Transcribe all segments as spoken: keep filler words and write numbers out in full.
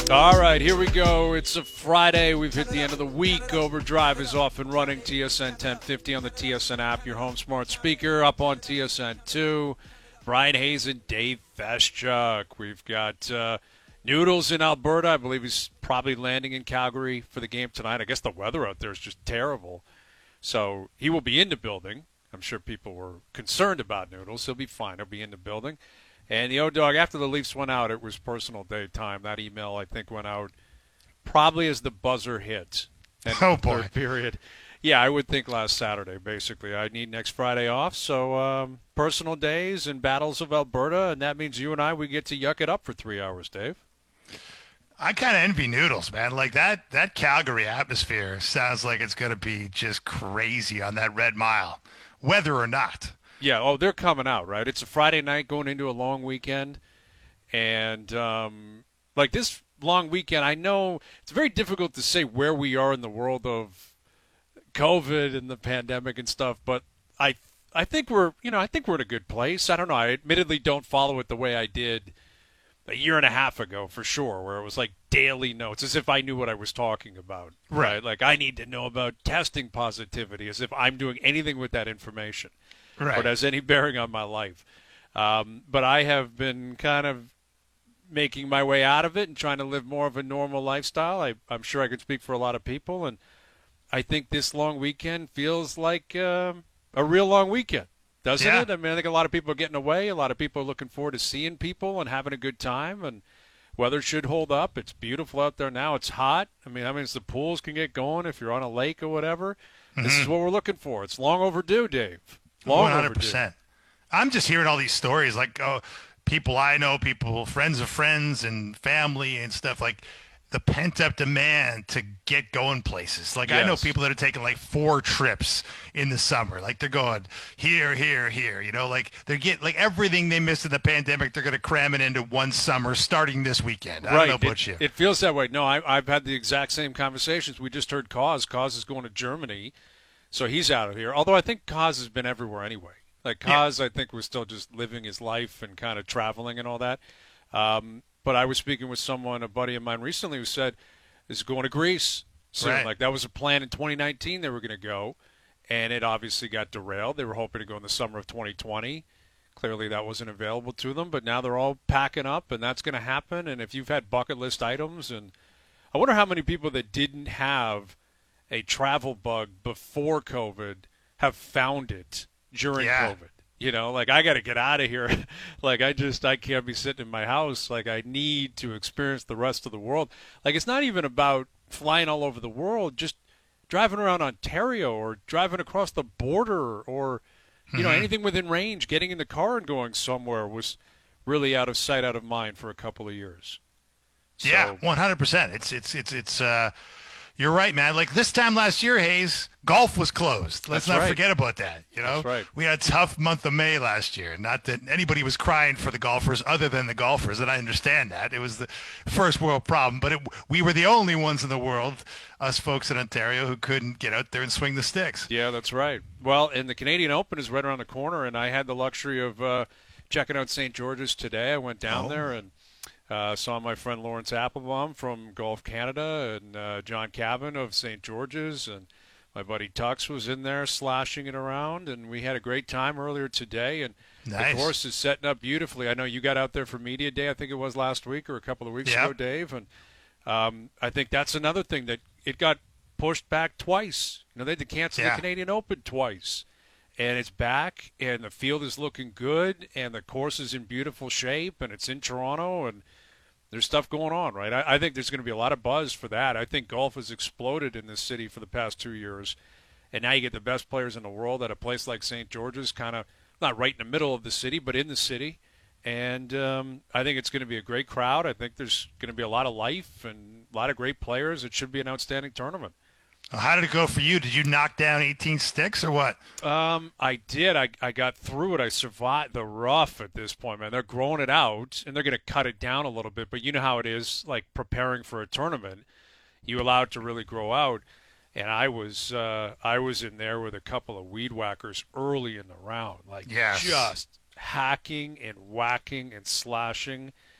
All right, here we go. It's a Friday. We've hit the end of the week. Overdrive is off and running. T S N ten fifty on the T S N app, your home smart speaker, up on T S N two. Brian Hayes and Dave Feschuk. We've got uh, Noodles in Alberta. I believe he's probably landing in Calgary for the game tonight. I guess the weather out there is just terrible. So he will be in the building. I'm sure people were concerned about Noodles. He'll be fine. He'll be in the building. And the O-Dog, after the Leafs went out, it was personal day time. That email, I think, went out probably as the buzzer hit. Oh, boy. Third period. Yeah, I would think last Saturday, basically. I need next Friday off. So um, personal days and battles of Alberta, and that means you and I, we get to yuck it up for three hours, Dave. I kind of envy Noodles, man. Like that, that Calgary atmosphere sounds like it's going to be just crazy on that Red Mile, whether or not. Yeah, oh, they're coming out, right? It's a Friday night going into a long weekend. And, um, like, this long weekend, I know it's very difficult to say where we are in the world of COVID and the pandemic and stuff, but I I think we're, you know, I think we're in a good place. I don't know. I admittedly don't follow it the way I did a year and a half ago, for sure, where it was like daily notes, as if I knew what I was talking about. Right. right? Like, I need to know about testing positivity, as if I'm doing anything with that information. Right. Or it has any bearing on my life. Um, but I have been kind of making my way out of it and trying to live more of a normal lifestyle. I, I'm sure I could speak for a lot of people, and I think this long weekend feels like uh, a real long weekend, doesn't Yeah. it? I mean, I think a lot of people are getting away. A lot of people are looking forward to seeing people and having a good time, and weather should hold up. It's beautiful out there now. It's hot. I mean, that means the pools can get going if you're on a lake or whatever. Mm-hmm. This is what we're looking for. It's long overdue, Dave. Long one hundred percent. I'm just hearing all these stories, like oh, people I know, people, friends of friends and family and stuff, like the pent-up demand to get going places. Like yes. I know people that are taking like four trips in the summer. Like they're going here, here, here. You know, like they're getting like everything they missed in the pandemic, they're going to cram it into one summer starting this weekend. I right. don't know about it, you. It feels that way. No, I, I've had the exact same conversations. We just heard Cause. Cause is going to Germany. So he's out of here. Although I think Kaz has been everywhere anyway. Like Kaz, yeah. I think was still just living his life and kind of traveling and all that. Um, but I was speaking with someone, a buddy of mine recently, who said is going to Greece soon. Right. Like that was a plan in twenty nineteen they were going to go, and it obviously got derailed. They were hoping to go in the summer of twenty twenty. Clearly that wasn't available to them, but now they're all packing up, and that's going to happen. And if you've had bucket list items, and I wonder how many people that didn't have a travel bug before COVID have found it during yeah. COVID. You know, like I got to get out of here. Like I just, I can't be sitting in my house. Like I need to experience the rest of the world. Like it's not even about flying all over the world, just driving around Ontario or driving across the border or, you know, mm-hmm. anything within range, getting in the car and going somewhere was really out of sight, out of mind for a couple of years. So, yeah, one hundred percent. It's, it's, it's, it's, uh, You're right, man. Like this time last year, Hayes, golf was closed. Let's That's not right. forget about that. You know, That's right. We had a tough month of May last year. Not that anybody was crying for the golfers other than the golfers, and I understand that. It was the first world problem, but it, we were the only ones in the world, us folks in Ontario, who couldn't get out there and swing the sticks. Yeah, that's right. Well, and the Canadian Open is right around the corner, and I had the luxury of uh, checking out Saint George's today. I went down oh. there and Uh, saw my friend Lawrence Applebaum from Golf Canada and uh, John Cabin of Saint George's, and my buddy Tux was in there slashing it around, and we had a great time earlier today. And nice. The course is setting up beautifully. I know you got out there for Media Day, I think it was last week or a couple of weeks yep. ago, Dave, and um, I think that's another thing that it got pushed back twice. You know, they had to cancel yeah. the Canadian Open twice. And it's back, and the field is looking good, and the course is in beautiful shape, and it's in Toronto, and there's stuff going on, right? I, I think there's going to be a lot of buzz for that. I think golf has exploded in this city for the past two years, and now you get the best players in the world at a place like Saint George's, kind of not right in the middle of the city, but in the city. And um, I think it's going to be a great crowd. I think there's going to be a lot of life and a lot of great players. It should be an outstanding tournament. How did it go for you? Did you knock down eighteen sticks or what? Um, I did. I, I got through it. I survived the rough at this point, man. They're growing it out, and they're going to cut it down a little bit. But you know how it is, like preparing for a tournament. You allow it to really grow out. And I was uh, I was in there with a couple of weed whackers early in the round, like yes. just hacking and whacking and slashing.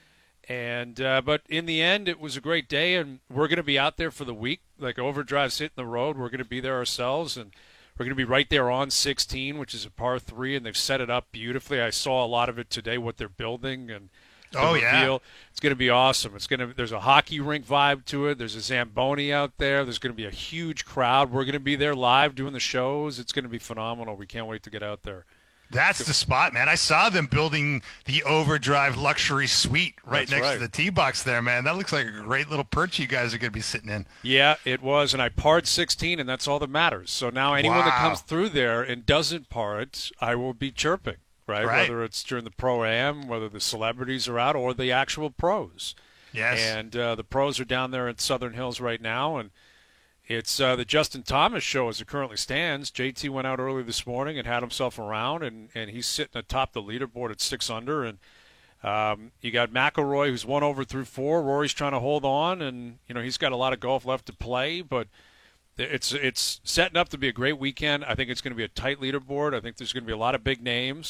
And uh, but in the end, it was a great day, and we're going to be out there for the week. Like Overdrive's hitting the road. We're going to be there ourselves, and we're going to be right there on sixteen, which is a par three, and they've set it up beautifully. I saw a lot of it today, what they're building, and the oh reveal. yeah, It's going to be awesome. It's going to. There's a hockey rink vibe to it. There's a Zamboni out there. There's going to be a huge crowd. We're going to be there live doing the shows. It's going to be phenomenal. We can't wait to get out there. That's the spot, man. I saw them building the Overdrive luxury suite right That's next right. to the tee box there, man. That looks like a great little perch you guys are going to be sitting in. Yeah, it was, and I parred sixteen, and that's all that matters. So now anyone Wow. that comes through there and doesn't par it, I will be chirping, right? Right. Whether it's during the Pro-Am, whether the celebrities are out, or the actual pros. Yes. And uh, the pros are down there at Southern Hills right now, and it's uh, the Justin Thomas show as it currently stands. J T went out early this morning and had himself around, and, and he's sitting atop the leaderboard at six under. And um, you got McIlroy, who's one over through four. Rory's trying to hold on, and you know he's got a lot of golf left to play, but it's it's setting up to be a great weekend. I think it's going to be a tight leaderboard. I think there's going to be a lot of big names,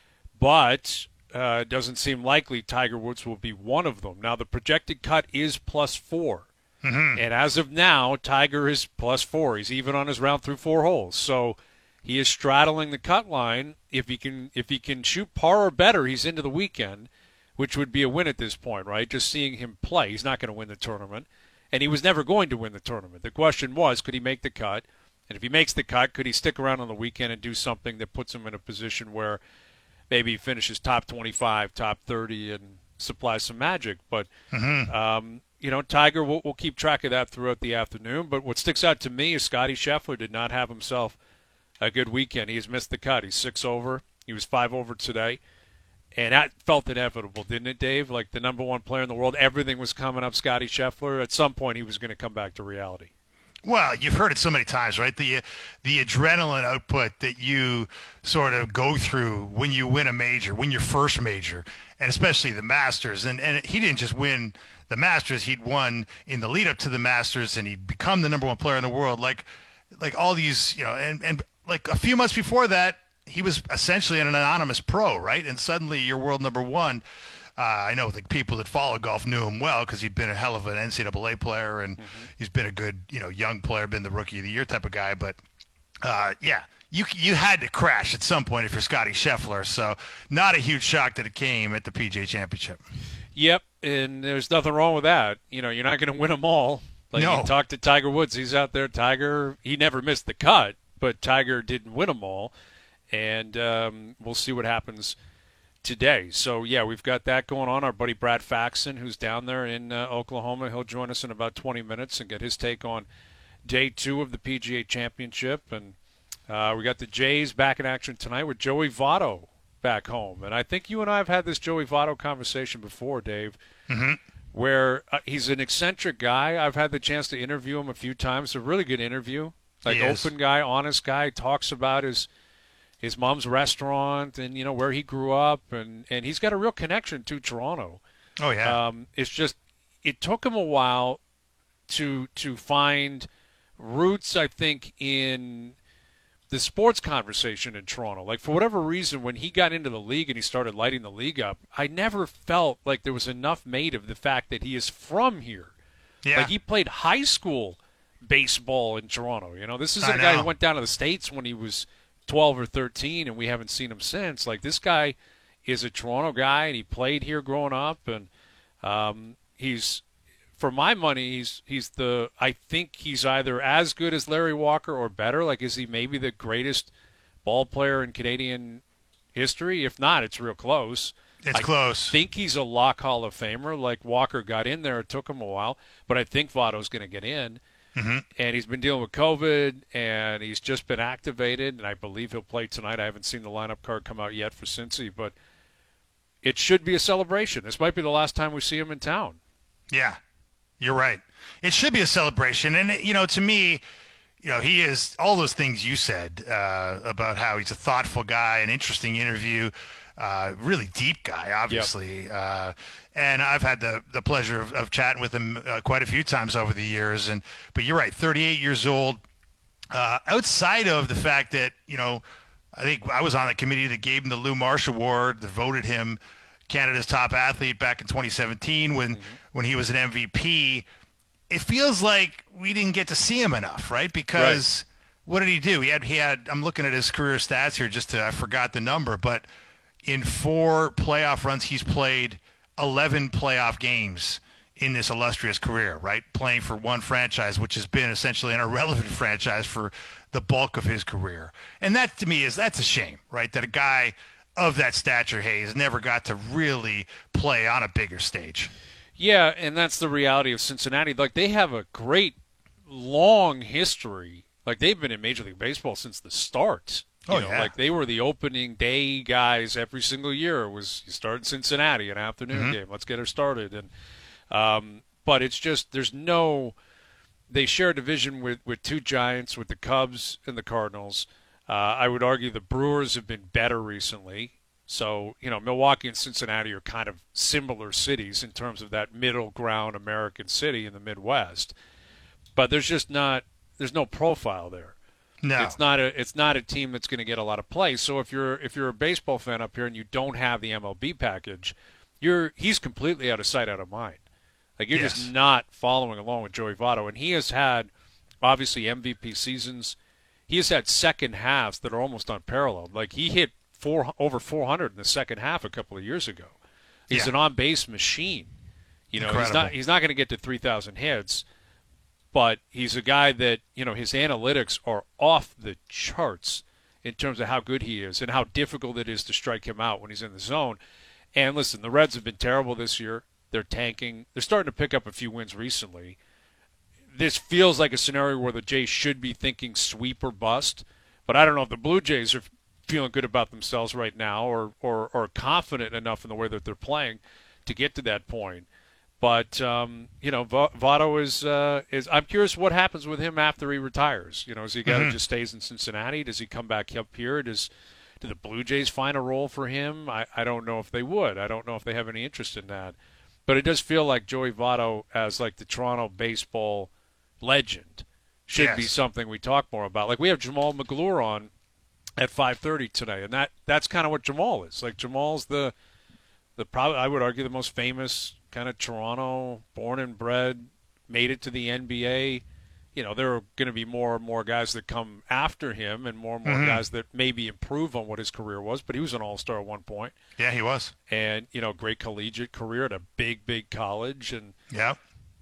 but uh, it doesn't seem likely Tiger Woods will be one of them. Now the projected cut is plus four. Mm-hmm. And as of now, Tiger is plus four. He's even on his round through four holes. So he is straddling the cut line. If he can if he can shoot par or better, he's into the weekend, which would be a win at this point, right? Just seeing him play. He's not going to win the tournament. And he was never going to win the tournament. The question was, could he make the cut? And if he makes the cut, could he stick around on the weekend and do something that puts him in a position where maybe he finishes top twenty-five, top thirty, and supplies some magic? But Mm-hmm. um, you know, Tiger, we'll, we'll keep track of that throughout the afternoon. But what sticks out to me is Scotty Scheffler did not have himself a good weekend. He has missed the cut. He's six over. He was five over today. And that felt inevitable, didn't it, Dave? Like the number one player in the world, everything was coming up Scotty Scheffler. At some point, he was going to come back to reality. Well, you've heard it so many times, right? The the adrenaline output that you sort of go through when you win a major, when your first major, and especially the Masters. And and he didn't just win the Masters; he'd won in the lead up to the Masters, and he'd become the number one player in the world. Like like all these, you know, and and like a few months before that, he was essentially an anonymous pro, right? And suddenly you're world number one. Uh, I know the people that follow golf knew him well because he'd been a hell of an N C double A player, and mm-hmm. he's been a good, you know, young player, been the rookie of the year type of guy. But uh, yeah, you you had to crash at some point if you're Scotty Scheffler. So not a huge shock that it came at the P G A Championship. Yep, and there's nothing wrong with that. You know, you're not going to win them all. Like no. You talk to Tiger Woods, he's out there. Tiger, he never missed the cut, but Tiger didn't win them all, and um, we'll see what happens today. So, yeah, we've got that going on. Our buddy Brad Faxon, who's down there in uh, Oklahoma, he'll join us in about twenty minutes and get his take on day two of the P G A Championship. And uh, we got the Jays back in action tonight with Joey Votto back home. And I think you and I have had this Joey Votto conversation before, Dave, mm-hmm. where uh, he's an eccentric guy. I've had the chance to interview him a few times. It's a really good interview. Like, open guy, honest guy, talks about his – his mom's restaurant and, you know, where he grew up. And, and he's got a real connection to Toronto. Oh, yeah. Um, it's just it took him a while to to find roots, I think, in the sports conversation in Toronto. Like, for whatever reason, when he got into the league and he started lighting the league up, I never felt like there was enough made of the fact that he is from here. Yeah. Like, he played high school baseball in Toronto. You know, this is I a guy know. who went down to the States when he was twelve or thirteen, and we haven't seen him since. Like, this guy is a Toronto guy, and he played here growing up, and um, he's, for my money, he's he's the. I think he's either as good as Larry Walker or better. Like, is he maybe the greatest ball player in Canadian history? If not, it's real close. It's I close. I think he's a lock Hall of Famer. Like, Walker got in there. It took him a while, but I think Votto's going to get in. Mm-hmm. And he's been dealing with COVID, and he's just been activated, and I believe he'll play tonight. I haven't seen the lineup card come out yet for Cincy, but it should be a celebration. This might be the last time we see him in town. Yeah, you're right. It should be a celebration. And, you know, to me, you know, he is all those things you said uh, about how he's a thoughtful guy, an interesting interview, uh, really deep guy, obviously. Yep. Uh, and I've had the, the pleasure of, of chatting with him uh, quite a few times over the years. And but you're right, thirty-eight years old. Uh, outside of the fact that, you know, I think I was on the committee that gave him the Lou Marsh Award, that voted him, Canada's top athlete back in twenty seventeen when Mm-hmm. when he was an M V P. It feels like we didn't get to see him enough, right? Because what did he do? He had he had. I'm looking at his career stats here. Just to I forgot the number, but in four playoff runs, he's played eleven playoff games in this illustrious career, right? Playing for one franchise, which has been essentially an irrelevant franchise for the bulk of his career. And that to me is that's a shame, right? That a guy of that stature, Hayes, never got to really play on a bigger stage. Yeah, and that's the reality of Cincinnati. Like, they have a great long history. Like, they've been in Major League Baseball since the start. You Oh, know, yeah. like they were the opening day guys every single year. It was you start in Cincinnati, an afternoon Mm-hmm. game. Let's get her started. And um, but it's just there's no. They share a division with, with two giants, with the Cubs and the Cardinals. Uh, I would argue the Brewers have been better recently. So, you know, Milwaukee and Cincinnati are kind of similar cities in terms of that middle ground American city in the Midwest. But there's just not there's no profile there. No. It's not a it's not a team that's going to get a lot of play. So if you're if you're a baseball fan up here and you don't have the M L B package, you're he's completely out of sight, out of mind. Like you're Yes. just not following along with Joey Votto, and he has had obviously M V P seasons. He has had second halves that are almost unparalleled. Like he hit four over four hundred in the second half a couple of years ago. He's Yeah. an on-base machine. You know, he's Incredible. not he's not going to get to three thousand hits, but he's a guy that, you know, his analytics are off the charts in terms of how good he is and how difficult it is to strike him out when he's in the zone. And listen, the Reds have been terrible this year. They're tanking. They're starting to pick up a few wins recently. This feels like a scenario where the Jays should be thinking sweep or bust, but I don't know if the Blue Jays are feeling good about themselves right now or, or, or confident enough in the way that they're playing to get to that point. But um, you know, V- Votto is uh, is. I'm curious what happens with him after he retires. You know, is he got to Mhm. just stays in Cincinnati? Does he come back up here? Does do the Blue Jays find a role for him? I, I don't know if they would. I don't know if they have any interest in that. But it does feel like Joey Votto as like the Toronto baseball legend should be Yes. something we talk more about. Like we have Jamal McGlure on at five thirty today, and that that's kind of what Jamal is. Like Jamal's the the probably I would argue the most famous kind of Toronto born and bred, made it to the N B A. You know, there are going to be more and more guys that come after him and more and more Mhm. guys that maybe improve on what his career was, but he was an all-star at one point Yeah, he was. and, you know, great collegiate career at a big, big college. And Yeah.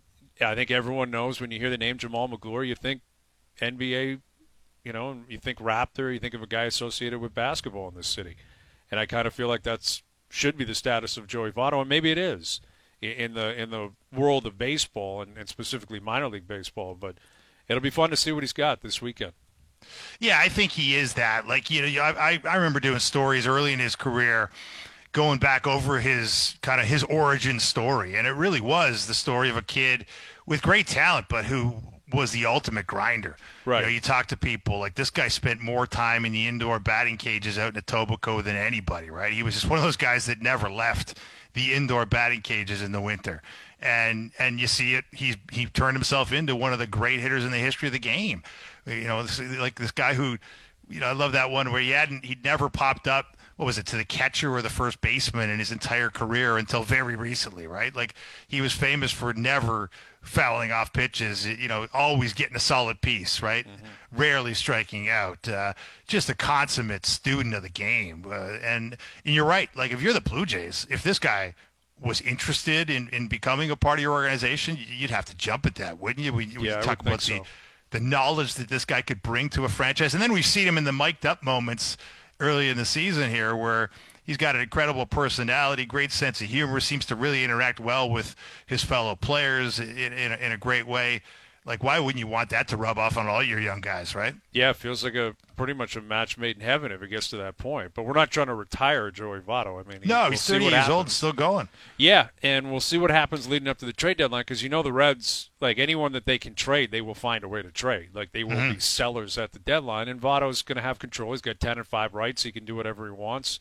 I think everyone knows when you hear the name Jamal McGlure, you think N B A, you know, and you think Raptor, you think of a guy associated with basketball in this city. And I kind of feel like that's should be the status of Joey Votto, and maybe it is i- in the in the world of baseball and, and specifically minor league baseball. But it'll be fun to see what he's got this weekend. Yeah, I think he is that. Like, you know, I I remember doing stories early in his career, going back over his kind of his origin story, and it really was the story of a kid with great talent, but who was the ultimate grinder. Right. You know, you talk to people like this guy spent more time in the indoor batting cages out in Etobicoke than anybody. Right. He was just one of those guys that never left the indoor batting cages in the winter. And and you see it. He he turned himself into one of the great hitters in the history of the game. You know, this, like this guy who, you know, I love that one where he hadn't, he'd never popped up. What was it, to the catcher or the first baseman in his entire career until very recently, right? Like he was famous for never fouling off pitches, you know, always getting a solid piece, right? Mm-hmm. Rarely striking out. Uh, just a consummate student of the game. Uh, and, and you're right. Like if you're the Blue Jays, if this guy was interested in, in becoming a part of your organization, you'd have to jump at that, wouldn't you? We, we Yeah, I talk would about think the, so. the knowledge that this guy could bring to a franchise. And then we've seen him in the mic'd up moments early in the season here where he's got an incredible personality, great sense of humor, seems to really interact well with his fellow players in, in, a, in a great way. Like, why wouldn't you want that to rub off on all your young guys, right? Yeah, it feels like a pretty much a match made in heaven if it gets to that point. But we're not trying to retire Joey Votto. I mean, No, we'll he's see thirty what years old and happens. still going. Yeah, and we'll see what happens leading up to the trade deadline because you know the Reds, like anyone that they can trade, they will find a way to trade. Like they will Mm-hmm. be sellers at the deadline, and Votto's going to have control. He's got ten and five rights. He can do whatever he wants,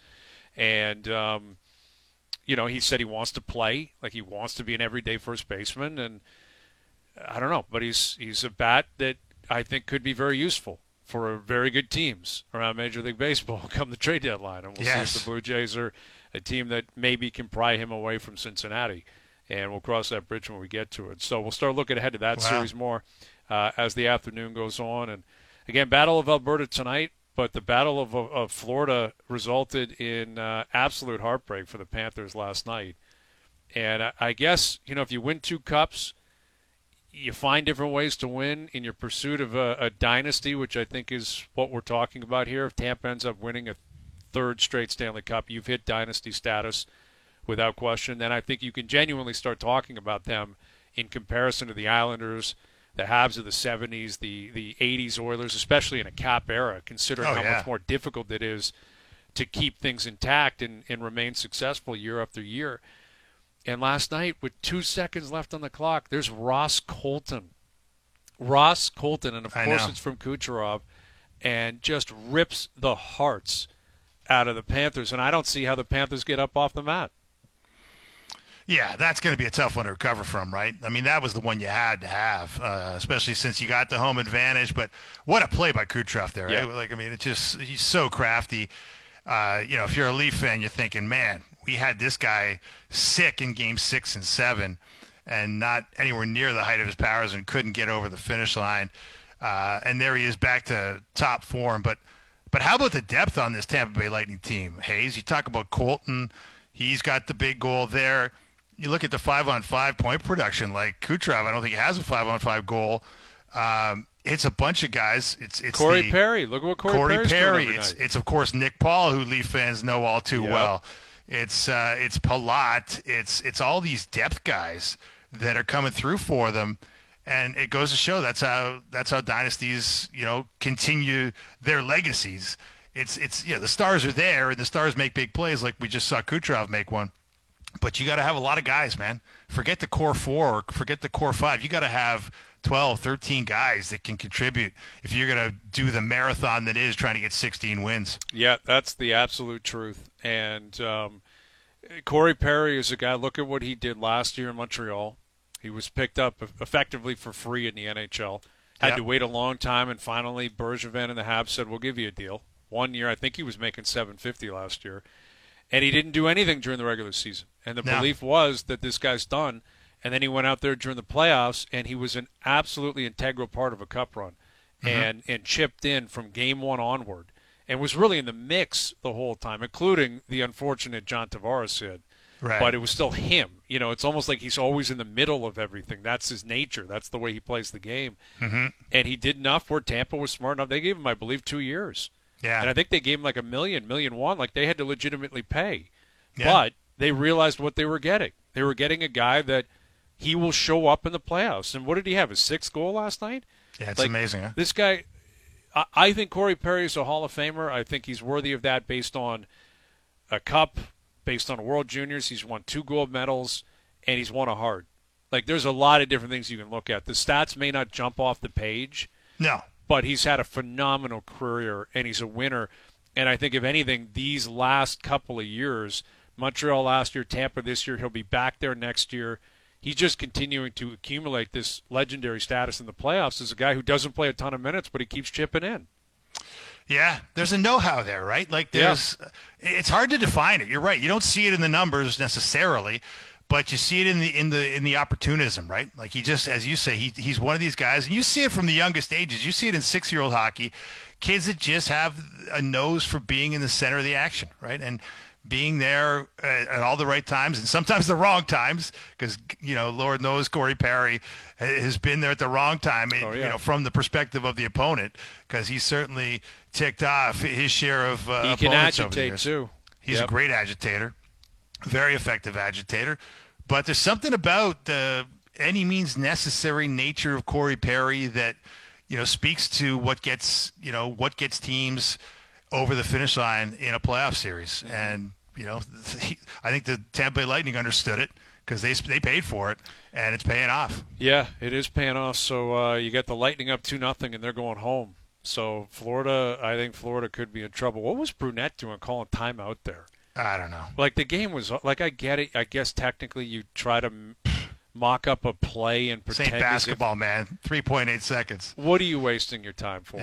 and um, you know he said he wants to play, like he wants to be an everyday first baseman, and I don't know, but he's he's a bat that I think could be very useful for very good teams around Major League Baseball come the trade deadline, and we'll Yes. see if the Blue Jays are a team that maybe can pry him away from Cincinnati. And we'll cross that bridge when we get to it. So we'll start looking ahead to that wow. series more uh, as the afternoon goes on. And, again, Battle of Alberta tonight, but the Battle of, of Florida resulted in uh, absolute heartbreak for the Panthers last night. And I, I guess, you know, if you win two cups, you find different ways to win in your pursuit of a, a dynasty, which I think is what we're talking about here. If Tampa ends up winning a third straight Stanley Cup, you've hit dynasty status without question. Then I think you can genuinely start talking about them in comparison to the Islanders, the Habs of the seventies, the, the eighties Oilers, especially in a cap era, considering oh, how yeah. much more difficult it is to keep things intact and, and remain successful year after year. And last night, with two seconds left on the clock, there's Ross Colton. Ross Colton, and of I course know. it's from Kucherov, and just rips the hearts out of the Panthers. And I don't see how the Panthers get up off the mat. Yeah, that's going to be a tough one to recover from, right? I mean, that was the one you had to have, uh, especially since you got the home advantage. But what a play by Kucherov there. Yeah. Right? Like, I mean, it's just he's so crafty. Uh, you know, if you're a Leaf fan, you're thinking, man, we had this guy sick in game six and seven and not anywhere near the height of his powers and couldn't get over the finish line. Uh, and there he is back to top form. But but how about the depth on this Tampa Bay Lightning team, Hayes? You talk about Colton. He's got the big goal there. You look at the five-on-five point production, like Kucherov, I don't think he has a five-on-five goal. Um, it's a bunch of guys. It's it's Corey the, Perry. Look at what Corey, Corey Perry's Perry. doing It's every night. it's of course Nick Paul, who Leaf fans know all too Yep. well. It's uh, it's Palat. It's it's all these depth guys that are coming through for them, and it goes to show that's how that's how dynasties you know continue their legacies. It's it's you know the stars are there and the stars make big plays like we just saw Kucherov make one. But you got to have a lot of guys, man. Forget the core four, forget the core five. You got to have twelve, thirteen guys that can contribute if you're going to do the marathon that is trying to get sixteen wins. Yeah, that's the absolute truth. And um, Corey Perry is a guy, look at what he did last year in Montreal. He was picked up effectively for free in the N H L. Had Yep. to wait a long time, and finally Bergevin and the Habs said, we'll give you a deal. One year, I think he was making seven fifty last year. And he didn't do anything during the regular season. And the No. belief was that this guy's done. And then he went out there during the playoffs, and he was an absolutely integral part of a cup run Mm-hmm. and, and chipped in from game one onward and was really in the mix the whole time, including the unfortunate John Tavares hit. Right. But it was still him. You know, it's almost like he's always in the middle of everything. That's his nature. That's the way he plays the game. Mm-hmm. And he did enough where Tampa was smart enough. They gave him, I believe, two years. Yeah. And I think they gave him like a million, million one. Like they had to legitimately pay. Yeah. But they realized what they were getting. They were getting a guy that he will show up in the playoffs. And what did he have? His sixth goal last night? Yeah, it's like, amazing, huh? This guy, I, I think Corey Perry is a Hall of Famer. I think he's worthy of that based on a cup, based on World Juniors. He's won two gold medals, and he's won a Hart. Like, there's a lot of different things you can look at. The stats may not jump off the page. No. But he's had a phenomenal career, and he's a winner. And I think, if anything, these last couple of years, Montreal last year, Tampa this year, he'll be back there next year. He's just continuing to accumulate this legendary status in the playoffs as a guy who doesn't play a ton of minutes, but he keeps chipping in. Yeah, there's a know-how there, right? Like, there's, yeah. It's hard to define it. You're right. You don't see it in the numbers necessarily, but you see it in the in the in the opportunism, right? Like, he just, as you say, he he's one of these guys, and you see it from the youngest ages. You see it in six-year-old hockey, kids that just have a nose for being in the center of the action, right? And being there at, at all the right times and sometimes the wrong times, because, you know, Lord knows Corey Perry has been there at the wrong time, oh, yeah. you know, from the perspective of the opponent, because he's certainly ticked off his share of uh, he can opponents over the agitate years. too. He's yep. a great agitator, very effective agitator. But there's something about the any means necessary nature of Corey Perry that, you know, speaks to what gets, you know, what gets teams over the finish line in a playoff series. Mm-hmm. And, you know, he, I think the Tampa Bay Lightning understood it because they they paid for it, and it's paying off. Yeah, it is paying off. So uh, you got the Lightning up two nothing, and they're going home. So Florida, I think Florida could be in trouble. What was Brunette doing calling timeout there? I don't know. Like, the game was – like, I get it. I guess technically you try to m- mock up a play and pretend Saint basketball, if, man. three point eight seconds. What are you wasting your time for? Yeah.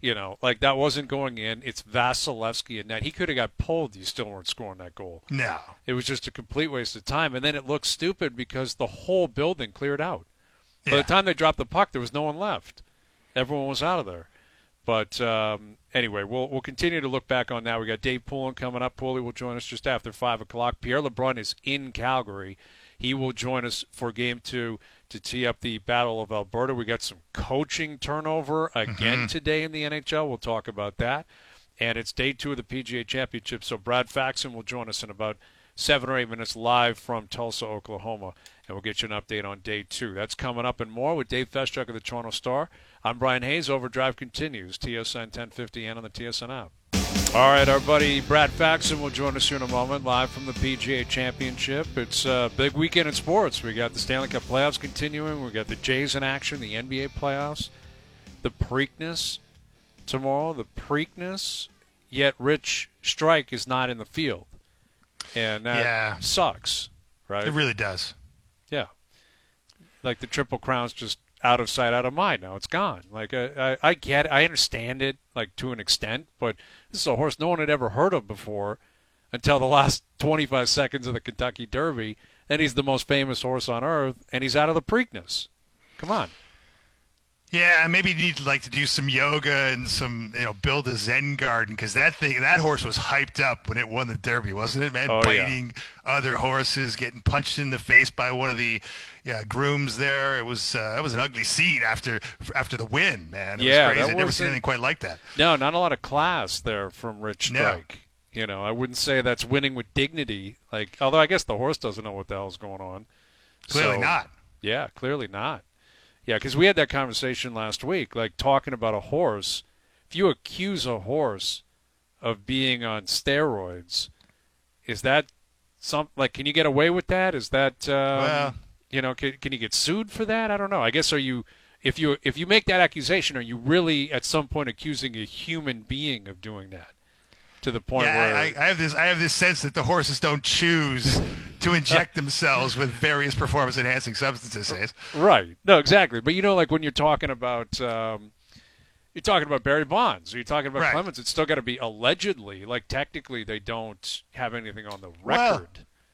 You know, like that wasn't going in. It's Vasilevsky in net. He could have got pulled. You still weren't scoring that goal. No. It was just a complete waste of time. And then it looked stupid because the whole building cleared out. Yeah. By the time they dropped the puck, there was no one left. Everyone was out of there. But um, anyway, we'll we'll continue to look back on that. We got Dave Poulin coming up. Paulie will join us just after five o'clock. Pierre LeBrun is in Calgary. He will join us for Game Two to tee up the Battle of Alberta. We got some coaching turnover again mm-hmm. today in the N H L. We'll talk about that. And it's Day Two of the P G A Championship. So Brad Faxon will join us in about seven or eight minutes live from Tulsa, Oklahoma. And we'll get you an update on Day Two. That's coming up and more with Dave Feschuk of the Toronto Star. I'm Brian Hayes. Overdrive continues. T S N ten fifty and on the T S N app. All right, our buddy Brad Faxon will join us here in a moment, live from the P G A Championship. It's a big weekend in sports. We got the Stanley Cup playoffs continuing. We got the Jays in action, the N B A playoffs, the Preakness tomorrow, the Preakness. Yet Rich Strike is not in the field, and that yeah. sucks, right? It really does. Yeah, like the Triple Crown's just out of sight, out of mind now. It's gone. Like, I, I, I get it. I understand it, like, to an extent, but this is a horse no one had ever heard of before until the last twenty-five seconds of the Kentucky Derby, and he's the most famous horse on earth, and he's out of the Preakness. Come on. Yeah, maybe you need to, like, to do some yoga and some, you know, build a Zen garden, because that thing, that horse was hyped up when it won the Derby, wasn't it, man? Oh, Biting yeah. other horses, getting punched in the face by one of the yeah, grooms there. It was uh, that was an ugly scene after after the win, man. It yeah, was crazy. I've never seen anything quite like that. No, not a lot of class there from Rich Strike. No. You know, I wouldn't say that's winning with dignity. Like, although I guess the horse doesn't know what the hell's going on. Clearly so, not. Yeah, clearly not. Yeah, because we had that conversation last week, like talking about a horse. If you accuse a horse of being on steroids, is that some like? Can you get away with that? Is that um, well, you know? Can, can you get sued for that? I don't know. I guess are you if you if you make that accusation, are you really at some point accusing a human being of doing that? To the point yeah, where I, I have this I have this sense that the horses don't choose to inject themselves with various performance enhancing substances. Right. No, exactly. But you know, like when you're talking about um, you're talking about Barry Bonds, or you're talking about right. Clemens, it's still got to be allegedly. Like technically, they don't have anything on the record. Well,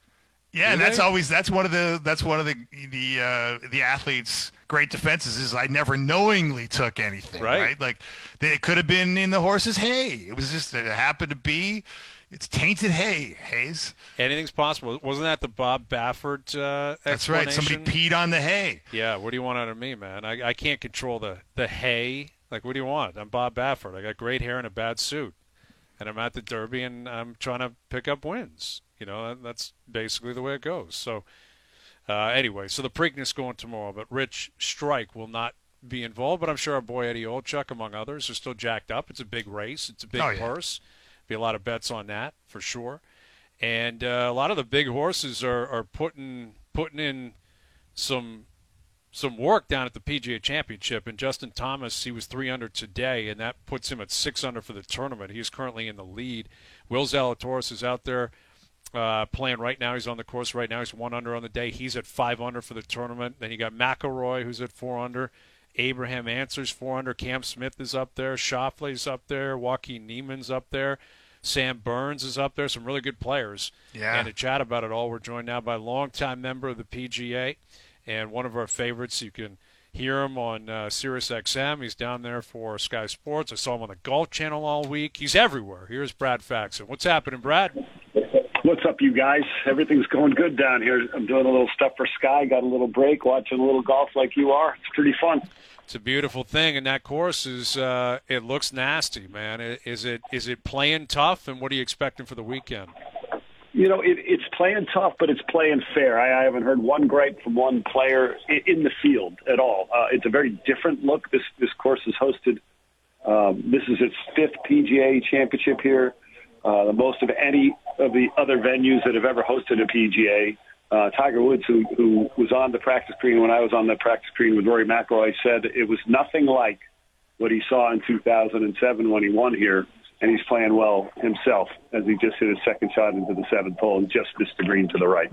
yeah, and that's they? always that's one of the that's one of the the uh, the athletes' great defenses is I never knowingly took anything. Right. right? Like they, it could have been in the horse's hay. It was just it happened to be. It's tainted hay, Hayes. Anything's possible. Wasn't that the Bob Baffert uh, That's right. Somebody peed on the hay. Yeah. What do you want out of me, man? I, I can't control the the hay. Like, what do you want? I'm Bob Baffert. I got great hair and a bad suit, and I'm at the Derby and I'm trying to pick up wins. You know, that's basically the way it goes. So, uh, anyway, so the Preakness going tomorrow, but Rich Strike will not be involved. But I'm sure our boy Eddie Olchuk, among others, are still jacked up. It's a big race. It's a big oh, yeah. purse. Be a lot of bets on that for sure. And uh, a lot of the big horses are, are putting putting in some some work down at the P G A Championship. And Justin Thomas, he was three under today, and that puts him at six under for the tournament. He's currently in the lead. Will Zalatoris is out there. Uh, playing right now. He's on the course right now. He's one under on the day. He's at five under for the tournament. Then you got McIlroy, who's at four under. Abraham Answers, four under. Cam Smith is up there. Schauffele's up there. Joaquin Niemann's up there. Sam Burns is up there. Some really good players. Yeah. And to chat about it all, we're joined now by a longtime member of the P G A and one of our favorites. You can hear him on uh, Sirius X M. He's down there for Sky Sports. I saw him on the Golf Channel all week. He's everywhere. Here's Brad Faxon. What's happening, Brad? What's up, you guys? Everything's going good down here. I'm doing a little stuff for Sky, got a little break, watching a little golf like you are. It's pretty fun. It's a beautiful thing, and that course is uh, it looks nasty, man. Is it is it playing tough, and what are you expecting for the weekend? You know, it, it's playing tough, but it's playing fair. I, I haven't heard one gripe from one player in, in the field at all. Uh, it's a very different look. This this course is hosted. Um, this is its fifth P G A championship here. Uh, the most of any of the other venues that have ever hosted a P G A. Uh, Tiger Woods, who, who was on the practice green when I was on the practice green with Rory McIlroy, said it was nothing like what he saw in two thousand seven when he won here, and he's playing well himself as he just hit his second shot into the seventh hole and just missed the green to the right.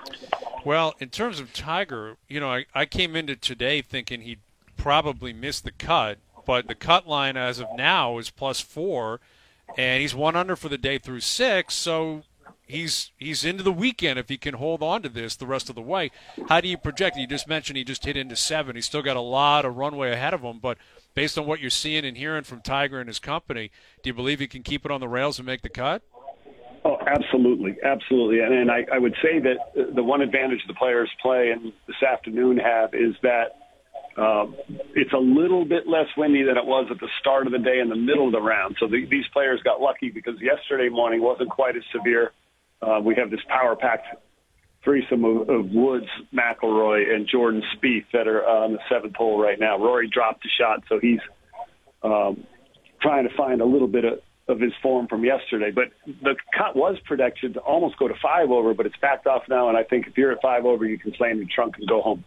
Well, in terms of Tiger, you know, I, I came into today thinking he'd probably miss the cut. but the cut line as of now is plus four, and he's one under for the day through six, so he's he's into the weekend if he can hold on to this the rest of the way. How do you project? You just mentioned he just hit into seven. He's still got a lot of runway ahead of him, but based on what you're seeing and hearing from Tiger and his company, do you believe he can keep it on the rails and make the cut? Oh, absolutely, absolutely. And, and I, I would say that the one advantage the players play and this afternoon have is that uh, it's a little bit less windy than it was at the start of the day in the middle of the round. So the, these players got lucky because yesterday morning wasn't quite as severe. Uh, we have this power-packed threesome of, of Woods, McIlroy, and Jordan Spieth that are on the seventh hole right now. Rory dropped a shot, so he's um, trying to find a little bit of, of his form from yesterday. But the cut was predicted to almost go to five over, but it's backed off now, and I think if you're at five over, you can slam your trunk and go home.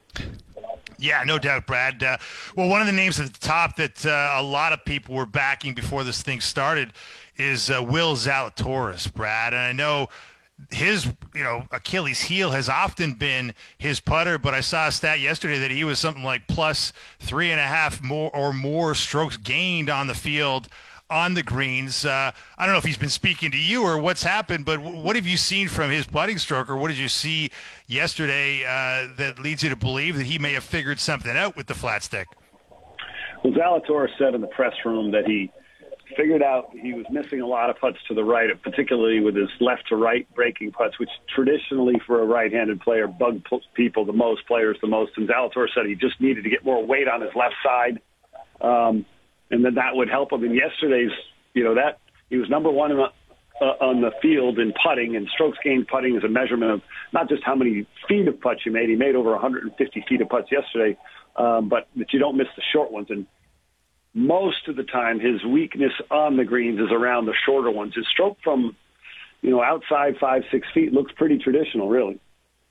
Yeah, no doubt, Brad. Uh, well, one of the names at the top that uh, a lot of people were backing before this thing started is uh, Will Zalatoris, Brad. And I know his, you know, Achilles heel has often been his putter, but I saw a stat yesterday that he was something like plus three and a half more or more strokes gained on the field on the greens. Uh, I don't know if he's been speaking to you or what's happened, but what have you seen from his putting stroke, or what did you see yesterday uh, that leads you to believe that he may have figured something out with the flat stick? Well, Zalatoris said in the press room that he figured out he was missing a lot of putts to the right, particularly with his left to right breaking putts, which traditionally for a right-handed player bug people the most, players the most. And Zalatoris said he just needed to get more weight on his left side. Um, and then that would help him. In yesterday's, you know, that he was number one in the, uh, on the field in putting, and strokes gained putting is a measurement of not just how many feet of putts you made. He made over one hundred fifty feet of putts yesterday, um, but that you don't miss the short ones. And most of the time, his weakness on the greens is around the shorter ones. His stroke from, you know, outside five, six feet looks pretty traditional, really.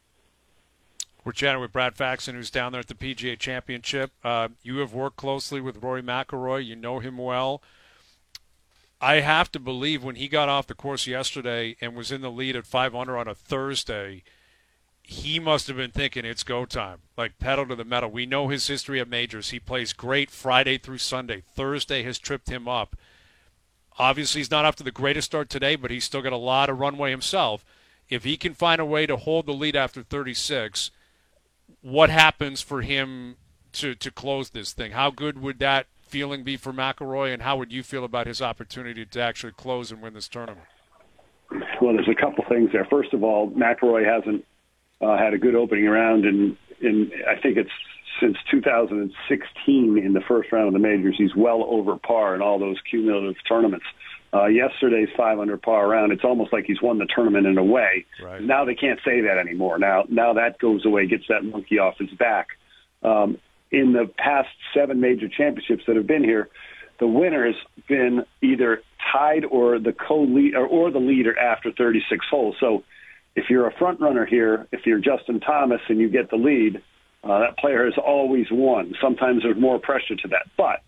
We're chatting with Brad Faxon, who's down there at the P G A Championship. Uh, you have worked closely with Rory McIlroy. You know him well. I have to believe when he got off the course yesterday and was in the lead at five under on a Thursday, he must have been thinking it's go time, like pedal to the metal. We know his history at majors. He plays great Friday through Sunday. Thursday has tripped him up. Obviously, he's not off to the greatest start today, but he's still got a lot of runway himself. If he can find a way to hold the lead after thirty-six, what happens for him to, to close this thing? How good would that feeling be for McIlroy, and how would you feel about his opportunity to actually close and win this tournament? Well, there's a couple things there. First of all, McIlroy hasn't uh, had a good opening round, and in, in I think it's since two thousand sixteen in the first round of the majors. He's well over par in all those cumulative tournaments. Uh, yesterday's five under par round, it's almost like he's won the tournament in a way. Right. Now they can't say that anymore. Now, now that goes away, gets that monkey off his back. Um, in the past seven major championships that have been here, the winner has been either tied or the co-lead or, or the leader after thirty-six holes. So if you're a front runner here, if you're Justin Thomas and you get the lead, uh, that player has always won. Sometimes there's more pressure to that. But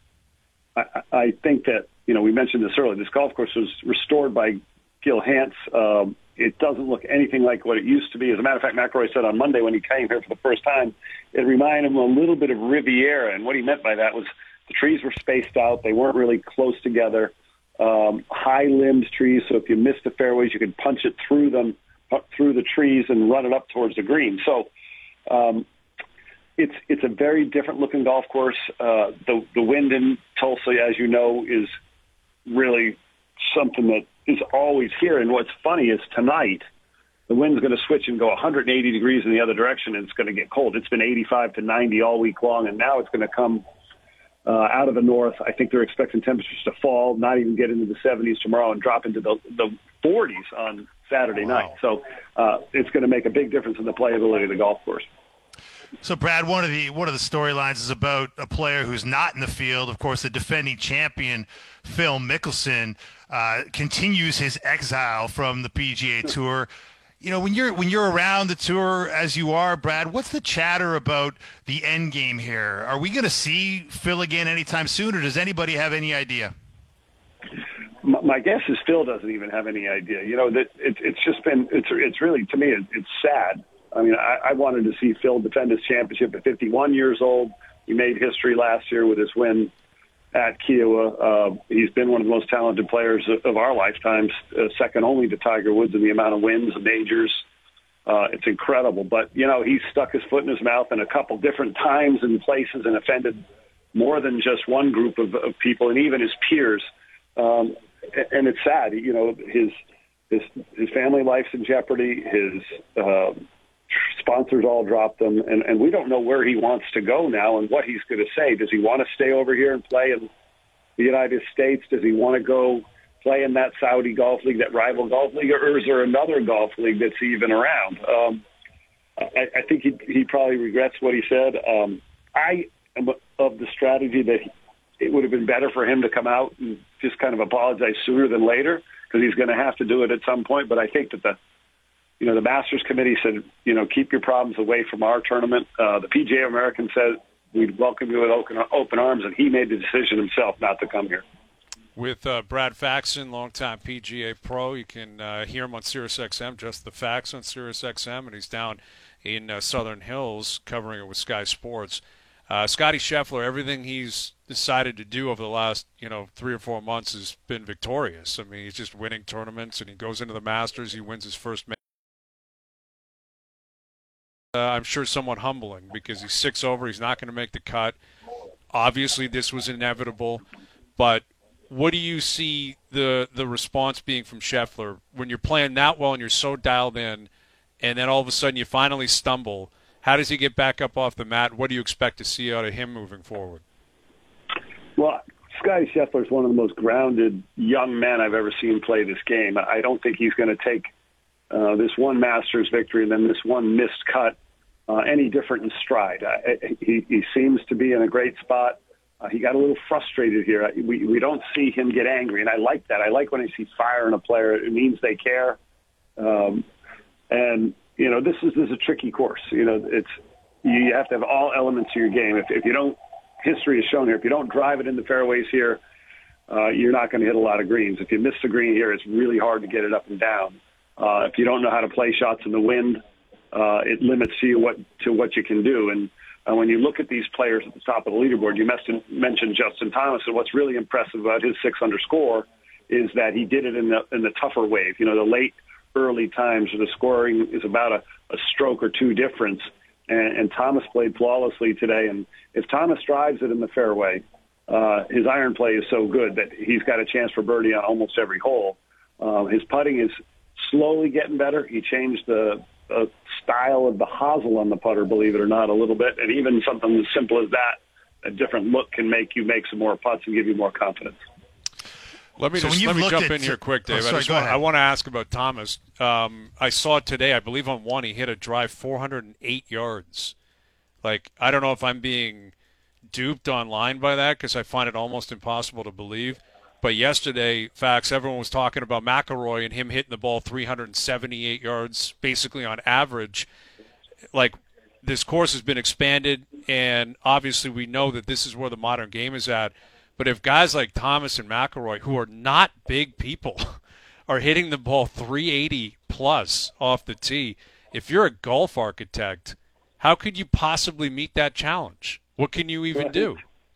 I, I think that, you know, we mentioned this earlier. This golf course was restored by Gil Hanse. Um, it doesn't look anything like what it used to be. As a matter of fact, McIlroy said on Monday when he came here for the first time, it reminded him a little bit of Riviera. And what he meant by that was the trees were spaced out. They weren't really close together. Um, high-limbed trees, so if you missed the fairways, you could punch it through them, through the trees and run it up towards the green. So um, it's it's a very different-looking golf course. Uh, the, the wind in Tulsa, as you know, is really something that is always here. And what's funny is tonight, the wind's going to switch and go one hundred eighty degrees in the other direction, and it's going to get cold. It's been eighty-five to ninety all week long, and now it's going to come uh, out of the north. I think they're expecting temperatures to fall, not even get into the seventies tomorrow, and drop into the, the forties on Saturday wow. night. So uh, it's going to make a big difference in the playability of the golf course. So, Brad, one of the one of the storylines is about a player who's not in the field. Of course, the defending champion, Phil Mickelson, uh, continues his exile from the P G A Tour. You know, when you're when you're around the tour as you are, Brad, what's the chatter about the end game here? Are we going to see Phil again anytime soon, or does anybody have any idea? My guess is Phil doesn't even have any idea. You know, that it, it's just been it's it's really, to me, it, it's sad. I mean, I, I wanted to see Phil defend his championship at fifty-one years old. He made history last year with his win at Kiowa. Uh, he's been one of the most talented players of, of our lifetimes, uh, second only to Tiger Woods in the amount of wins and majors. Uh, it's incredible. But, you know, he's stuck his foot in his mouth in a couple different times and places and offended more than just one group of, of people and even his peers. Um, and it's sad. You know, his his his family life's in jeopardy. His uh, sponsors all dropped him. And, and we don't know where he wants to go now and what he's going to say. Does he want to stay over here and play in the United States? Does he want to go play in that Saudi Golf League, that rival golf league, or is there another golf league that's even around? Um, I, I think he, he probably regrets what he said. Um, I am of the strategy that he, it would have been better for him to come out and just kind of apologize sooner than later, because he's going to have to do it at some point. But I think that the, you know, the Masters Committee said, you know, keep your problems away from our tournament. Uh, the P G A American said we'd welcome you with open, open arms, and he made the decision himself not to come here. With uh, Brad Faxon, longtime P G A pro, you can uh, hear him on SiriusXM, just the facts on SiriusXM, and he's down in uh, Southern Hills covering it with Sky Sports. Uh, Scotty Scheffler, everything he's decided to do over the last, you know, three or four months has been victorious. I mean, he's just winning tournaments, and he goes into the Masters. He wins his first major. Uh, I'm sure somewhat humbling because he's six over. He's not going to make the cut. Obviously, this was inevitable. But what do you see the the response being from Scheffler when you're playing that well and you're so dialed in, and then all of a sudden you finally stumble? How does he get back up off the mat? What do you expect to see out of him moving forward? Well, Scotty Scheffler is one of the most grounded young men I've ever seen play this game. I don't think he's going to take uh, this one Masters victory and then this one missed cut uh, any different in stride. Uh, he, he seems to be in a great spot. Uh, he got a little frustrated here. We, we don't see him get angry, and I like that. I like when I see fire in a player. It means they care. Um, and You know, this is this is a tricky course. You know, it's you have to have all elements of your game. If, if you don't, history is shown here. If you don't drive it in the fairways here, uh, you're not going to hit a lot of greens. If you miss the green here, it's really hard to get it up and down. Uh, if you don't know how to play shots in the wind, uh, it limits you what to what you can do. And uh, when you look at these players at the top of the leaderboard, you mentioned, mentioned Justin Thomas, and what's really impressive about his six under score is that he did it in the in the tougher wave. You know, the late early times where the scoring is about a, a stroke or two difference. And, and Thomas played flawlessly today. And if Thomas drives it in the fairway, uh, his iron play is so good that he's got a chance for birdie on almost every hole. Uh, his putting is slowly getting better. He changed the uh, style of the hosel on the putter, believe it or not, a little bit. And even something as simple as that, a different look can make you make some more putts and give you more confidence. Let me so just let me jump in here quick, Dave. Oh, sorry, I, just go want, ahead. I want to ask about Thomas. Um, I saw today, I believe on one, he hit a drive four hundred eight yards. Like, I don't know if I'm being duped online by that because I find it almost impossible to believe. But yesterday, facts, everyone was talking about McIlroy and him hitting the ball three hundred seventy-eight yards, basically on average. Like, this course has been expanded, and obviously we know that this is where the modern game is at. But if guys like Thomas and McIlroy, who are not big people, are hitting the ball three eighty plus off the tee, if you're a golf architect, how could you possibly meet that challenge? What can you even do?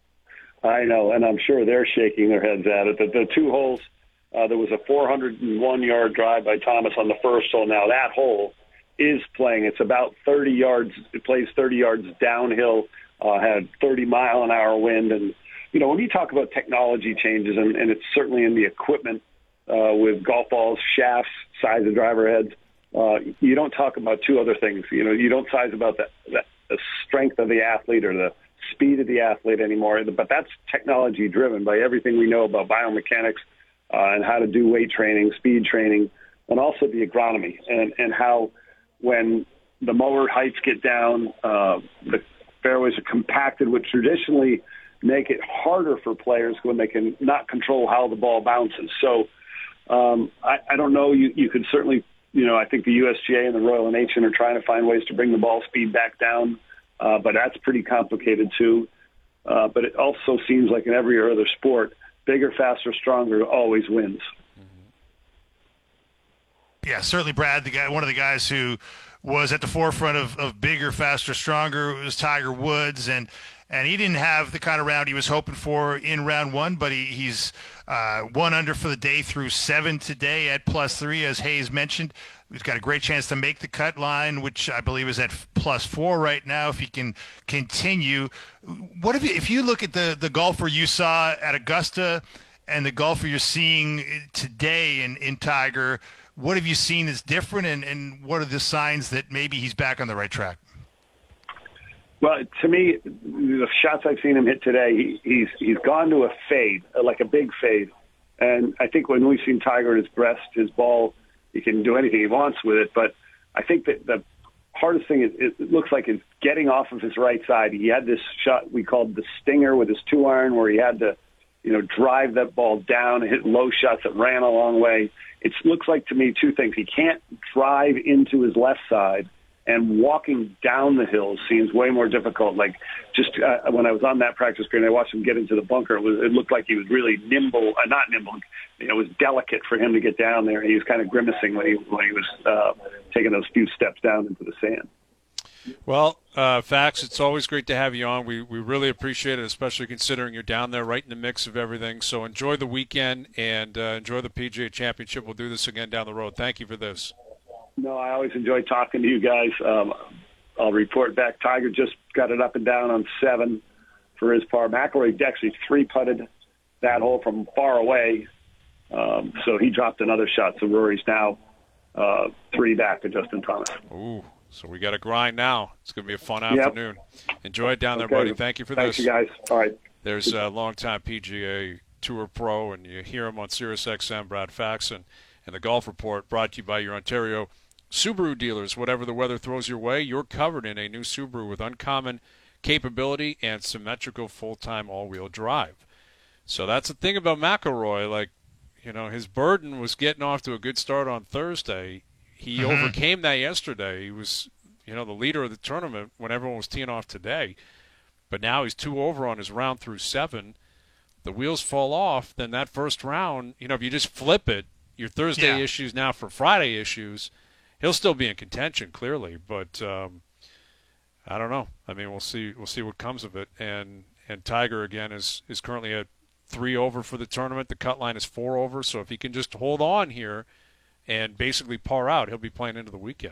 I know, and I'm sure they're shaking their heads at it. The, the two holes, uh, there was a four hundred one yard drive by Thomas on the first hole. Now that hole is playing. It's about thirty yards. It plays thirty yards downhill, uh, had thirty mile an hour wind, and you know, when you talk about technology changes, and, and it's certainly in the equipment uh, with golf balls, shafts, size of driver heads, uh, you don't talk about two other things. You know, you don't size about the, the, the strength of the athlete or the speed of the athlete anymore. But that's technology driven by everything we know about biomechanics uh, and how to do weight training, speed training, and also the agronomy and, and how when the mower heights get down, uh, the fairways are compacted, which traditionally make it harder for players when they can not control how the ball bounces. So um, I, I don't know. You, you could certainly, you know, I think the U S G A and the Royal N H N are trying to find ways to bring the ball speed back down, uh, but that's pretty complicated too. Uh, but it also seems like in every other sport, bigger, faster, stronger always wins. Yeah, certainly Brad, the guy, one of the guys who was at the forefront of, of bigger, faster, stronger was Tiger Woods. And and he didn't have the kind of round he was hoping for in round one, but he, he's uh, one under for the day through seven today at plus three, as Hayes mentioned. He's got a great chance to make the cut line, which I believe is at plus four right now if he can continue. What if you, if you look at the, the golfer you saw at Augusta and the golfer you're seeing today in, in Tiger, what have you seen that's different, and, and what are the signs that maybe he's back on the right track? Well, to me, the shots I've seen him hit today, he, he's he's gone to a fade, like a big fade. And I think when we've seen Tiger at his breast, his ball, he can do anything he wants with it. But I think that the hardest thing is, it looks like, is getting off of his right side. He had this shot we called the stinger with his two iron, where he had to, you know, drive that ball down and hit low shots that ran a long way. It looks like to me two things. He can't drive into his left side, and walking down the hills seems way more difficult. Like, just uh, when I was on that practice green, I watched him get into the bunker. It, was, it looked like he was really nimble, uh, not nimble, you know, it was delicate for him to get down there. And he was kind of grimacing when he, when he was uh, taking those few steps down into the sand. Well, uh, Fax, it's always great to have you on. We we really appreciate it, especially considering you're down there right in the mix of everything. So enjoy the weekend and uh, enjoy the P G A Championship. We'll do this again down the road. Thank you for this. No, I always enjoy talking to you guys. Um, I'll report back. Tiger just got it up and down on seven for his par. McIlroy actually three-putted that hole from far away, um, so he dropped another shot. So Rory's now uh, three back to Justin Thomas. Ooh. So we got to grind now. It's going to be a fun afternoon. Yep. Enjoy it down there, okay. buddy. Thank you for Thanks, this. you guys. All right. There's a longtime P G A Tour pro, and you hear him on Sirius X M, Brad Faxon, and the Golf Report, brought to you by your Ontario Subaru dealers. Whatever the weather throws your way, you're covered in a new Subaru with uncommon capability and symmetrical full-time all-wheel drive. So that's the thing about McIlroy. Like, you know, his burden was getting off to a good start on Thursday. He mm-hmm. overcame that yesterday. He was, you know, the leader of the tournament when everyone was teeing off today. But now he's two over on his round through seven. The wheels fall off, then that first round, you know, if you just flip it, your Thursday yeah. issues now for Friday issues, he'll still be in contention, clearly. But um, I don't know. I mean, we'll see We'll see what comes of it. And and Tiger, again, is, is currently at three over for the tournament. The cut line is four over. So if he can just hold on here and basically par out, he'll be playing into the weekend.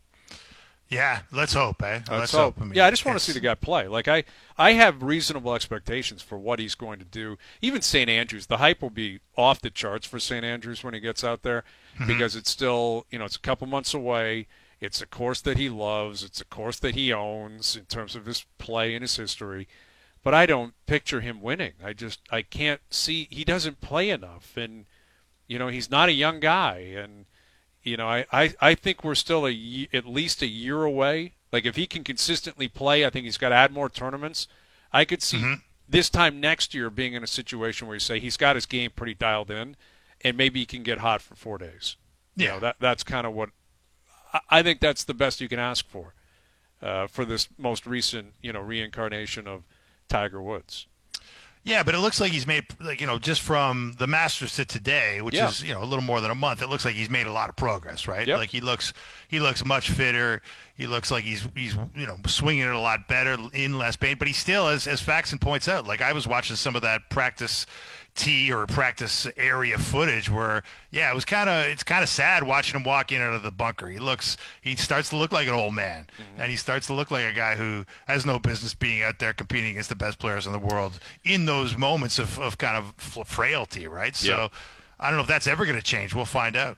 Yeah, let's hope, eh? Let's, let's hope. hope. I mean, yeah, I just want to see the guy play. Like I, I have reasonable expectations for what he's going to do. Even Saint Andrews, the hype will be off the charts for Saint Andrews when he gets out there mm-hmm. because it's still, you know, it's a couple months away. It's a course that he loves. It's a course that he owns in terms of his play and his history. But I don't picture him winning. I just, I can't see. He doesn't play enough, and you know, he's not a young guy, and you know, I, I, I think we're still a, at least a year away. Like, if he can consistently play, I think he's got to add more tournaments. I could see mm-hmm. this time next year being in a situation where you say he's got his game pretty dialed in, and maybe he can get hot for four days. Yeah. You know, that that's kind of what I, I think that's the best you can ask for uh, for this most recent, you know, reincarnation of Tiger Woods. Yeah, but it looks like he's made, like, you know, just from the Masters to today, which yeah. is, you know, a little more than a month. It looks like he's made a lot of progress, right? Yep. Like he looks, he looks much fitter. He looks like he's, he's, you know, swinging it a lot better in less pain. But he still, as as Faxon points out, like I was watching some of that practice tee or practice area footage where, yeah, it was kind of, it's kind of sad watching him walk in out of the bunker. He looks, he starts to look like an old man, mm-hmm. and he starts to look like a guy who has no business being out there competing against the best players in the world in those moments of, of kind of frailty, right? So yeah. I don't know if that's ever going to change. We'll find out.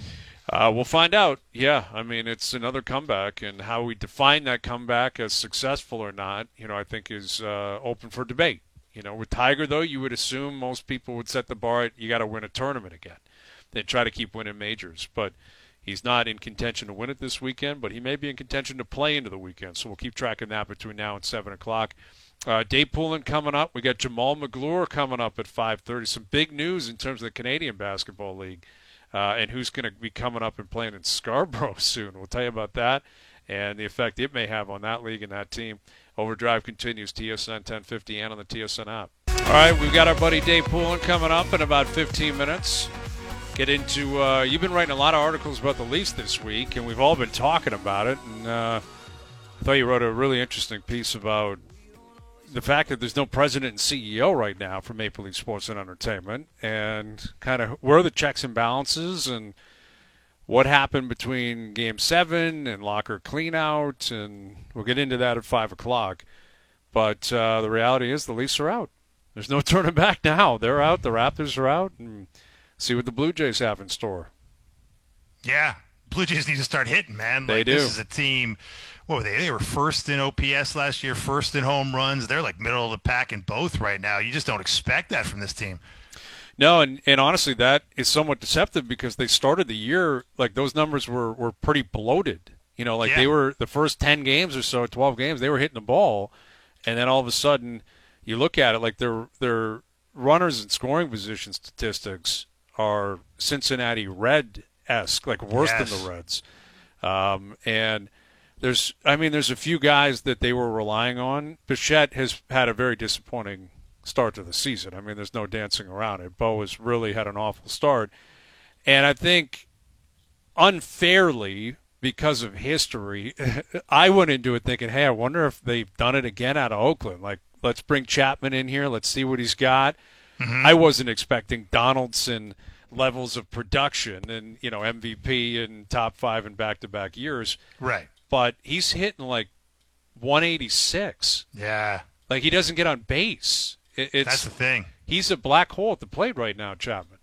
Uh, we'll find out. Yeah, I mean, it's another comeback, and how we define that comeback as successful or not, you know, I think is uh, open for debate. You know, with Tiger, though, you would assume most people would set the bar at you got to win a tournament again. They try to keep winning majors. But he's not in contention to win it this weekend, but he may be in contention to play into the weekend. So we'll keep tracking that between now and seven o'clock. Uh, Dave Poulin coming up. We got Jamal McGlure coming up at five thirty. Some big news in terms of the Canadian Basketball League uh, and who's going to be coming up and playing in Scarborough soon. We'll tell you about that and the effect it may have on that league and that team. Overdrive continues, T S N ten fifty and on the T S N app. All right, we've got our buddy Dave Poulin coming up in about fifteen minutes. Get into, uh, you've been writing a lot of articles about the Leafs this week, and we've all been talking about it. And uh, I thought you wrote a really interesting piece about the fact that there's no president and C E O right now for Maple Leaf Sports and Entertainment, and kind of where are the checks and balances, and what happened between Game Seven and locker cleanout, and we'll get into that at five o'clock. But uh, the reality is the Leafs are out. There's no turning back now. They're out. The Raptors are out, and see what the Blue Jays have in store. Yeah, Blue Jays need to start hitting, man. They like, do. This is a team. What were they? They were first in O P S last year, first in home runs. They're like middle of the pack in both right now. You just don't expect that from this team. No, and, and honestly, that is somewhat deceptive because they started the year, like those numbers were, were pretty bloated. You know, like Yeah. they were the first ten games or so, twelve games, they were hitting the ball. And then all of a sudden, you look at it like their their runners and scoring position statistics are Cincinnati Red-esque, like worse Yes. than the Reds. Um, and there's, I mean, there's a few guys that they were relying on. Bichette has had a very disappointing start to the season. I mean, there's no dancing around it. Bo has really had an awful start. And I think unfairly, because of history, I went into it thinking, hey, I wonder if they've done it again out of Oakland. Like, let's bring Chapman in here. Let's see what he's got. Mm-hmm. I wasn't expecting Donaldson levels of production and, you know, M V P and top five in back-to-back years. Right. But he's hitting like one eighty-six. Yeah. Like, he doesn't get on base. It, it's, That's the thing. He's a black hole at the plate right now, Chapman.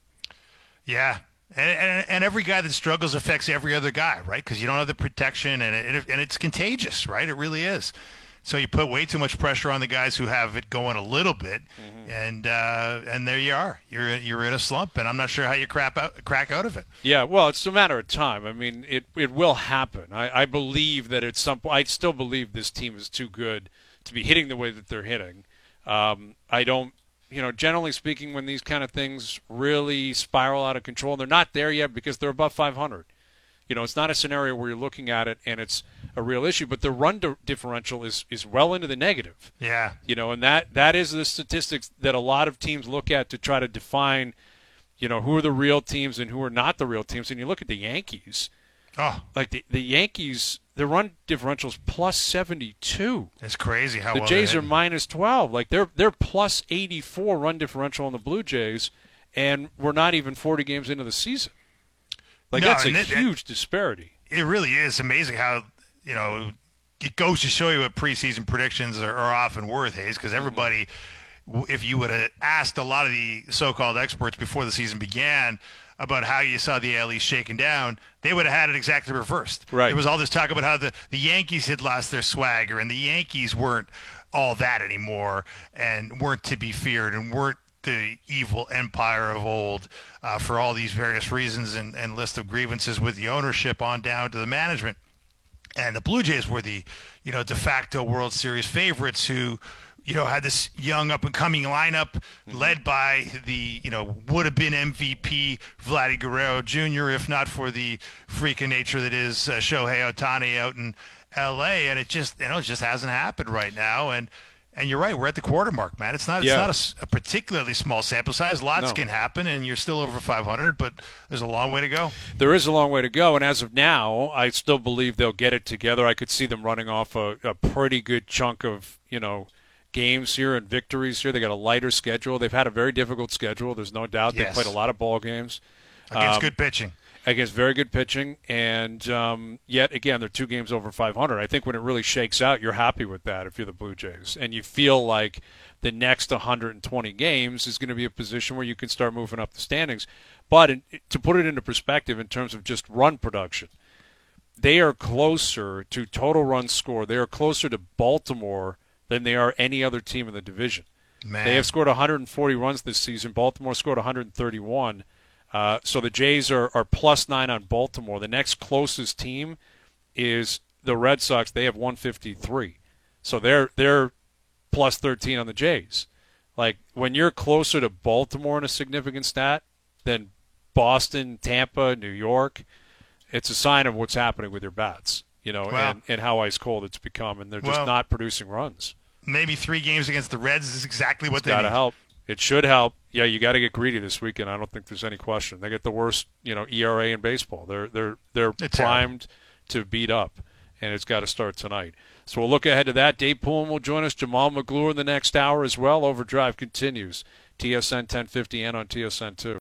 Yeah. And, and and every guy that struggles affects every other guy, right? Because you don't have the protection, and it, and it's contagious, right? It really is. So you put way too much pressure on the guys who have it going a little bit, mm-hmm. and uh, and there you are. You're you're in a slump, and I'm not sure how you crap out, crack out of it. Yeah, well, it's a matter of time. I mean, it it will happen. I, I believe that at some point, I still believe this team is too good to be hitting the way that they're hitting. Um, I don't. You know, generally speaking, when these kind of things really spiral out of control, they're not there yet because they're above five hundred. You know, it's not a scenario where you're looking at it and it's a real issue, but the run di- differential is, is well into the negative. Yeah. You know, and that, that is the statistics that a lot of teams look at to try to define, you know, who are the real teams and who are not the real teams. And you look at the Yankees. Oh. Like the, the Yankees, their run differential is plus seventy-two. It's crazy how the well Jays they're are minus twelve. Like they're they're plus eighty-four run differential on the Blue Jays, and we're not even forty games into the season. Like no, that's a it, huge it, disparity. It really is amazing how, you know, it goes to show you what preseason predictions are, are often worth, Hayes, because everybody, mm-hmm. if you would have asked a lot of the so-called experts before the season began about how you saw the A L East shaking down, they would have had it exactly reversed. Right. There was all this talk about how the, the Yankees had lost their swagger and the Yankees weren't all that anymore and weren't to be feared and weren't the evil empire of old uh, for all these various reasons and, and list of grievances with the ownership on down to the management. And the Blue Jays were the, you know, de facto World Series favorites who, you know, had this young up-and-coming lineup mm-hmm. led by the, you know, would-have-been M V P Vladdy Guerrero Junior, if not for the freak of nature that is uh, Shohei Ohtani out in L A. And it just, you know, it just hasn't happened right now. And and you're right, we're at the quarter mark, man. It's not it's yeah. not a, a particularly small sample size. Lots no. can happen, and you're still over five hundred, but there's a long way to go. There is a long way to go, and as of now, I still believe they'll get it together. I could see them running off a, a pretty good chunk of, you know, games here and victories here. They got a lighter schedule. They've had a very difficult schedule. There's no doubt. Yes. They played a lot of ball games against um, good pitching. Against very good pitching, and um, yet again they're two games over five hundred. I think when it really shakes out, you're happy with that if you're the Blue Jays, and you feel like the next one hundred twenty games is going to be a position where you can start moving up the standings. But in, to put it into perspective, in terms of just run production, they are closer to total runs scored. They are closer to Baltimore than they are any other team in the division. Man. They have scored one hundred forty runs this season. Baltimore scored one hundred thirty-one. Uh, so the Jays are, are plus nine on Baltimore. The next closest team is the Red Sox. They have one fifty-three. So they're they're plus thirteen on the Jays. Like, when you're closer to Baltimore in a significant stat than Boston, Tampa, New York, it's a sign of what's happening with your bats, you know, well, and, and how ice cold it's become, and they're just well, not producing runs. Maybe three games against the Reds is exactly what it's they gotta need. help. It should help. Yeah, you got to get greedy this weekend. I don't think there's any question. They get the worst, you know, E R A in baseball. They're they're they're It's primed terrible. to beat up, and it's got to start tonight. So we'll look ahead to that. Dave Pullen will join us. Jamal McGlure in the next hour as well. Overdrive continues. T S N ten fifty and on T S N two.